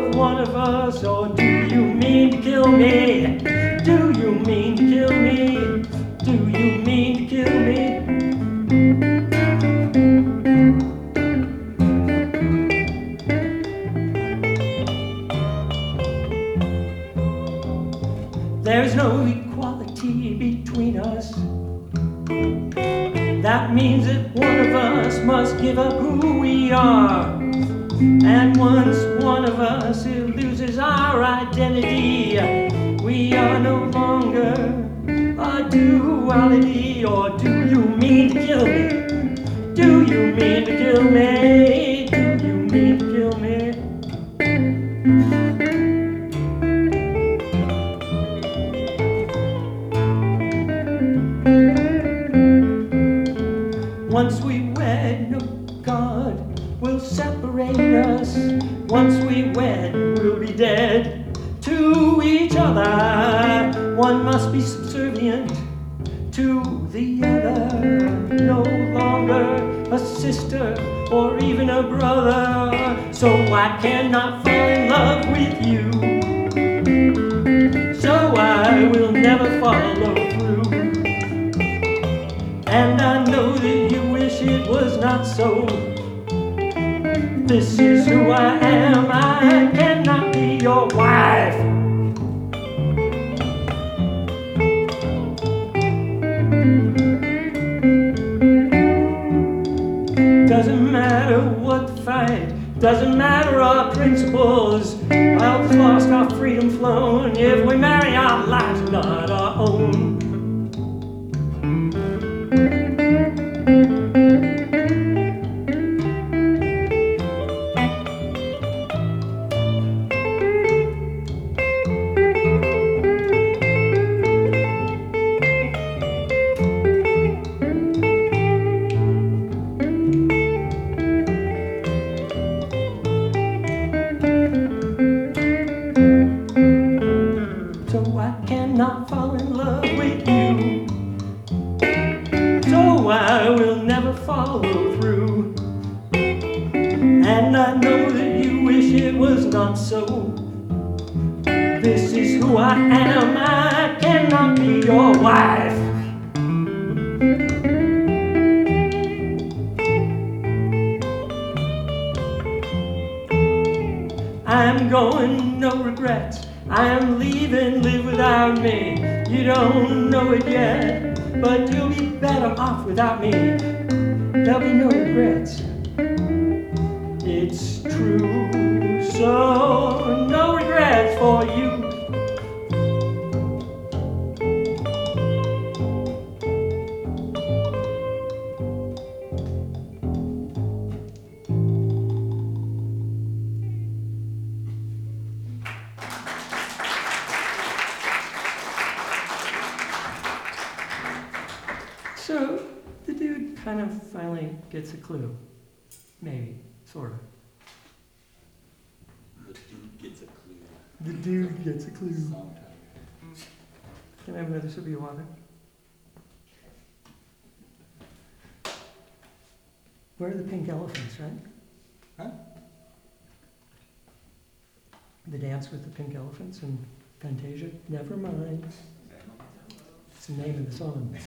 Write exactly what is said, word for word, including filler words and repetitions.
another one of us, or do you mean to kill me? Do you mean to kill me? Do you mean to kill me? There's no equality between us. That means that one of us must give up who we are. And once one of us loses our identity, we are no longer a duality. Or do you mean to kill me? Do you mean to kill me? Do you mean to kill me? Once we wed, no God will separate us. Once we wed, we'll be dead to each other. One must be subservient to the other, no longer a sister or even a brother. So I cannot fall in love with you, so I will never follow through. And I know that you wish it was not so. This is who I am, I cannot be your wife. Doesn't matter what the fight, doesn't matter our principles. Well, we've lost our freedom flown if we marry our lives are not our own. So I cannot fall in love with you, so I will never follow through. And I know that you wish it was not so. This is who I am, I cannot be your wife. I'm going, no regrets. I am leaving, live without me. You don't know it yet, but you'll be better off without me. There'll be no regrets. It's true, so no regrets for you. So the dude kind of finally gets a clue. Maybe, sort of. The dude gets a clue. The dude gets a clue. Song title. Can I have another sip of your water? Where are the pink elephants, right? Huh? The dance with the pink elephants in Fantasia? Never mind. It's the name of the song.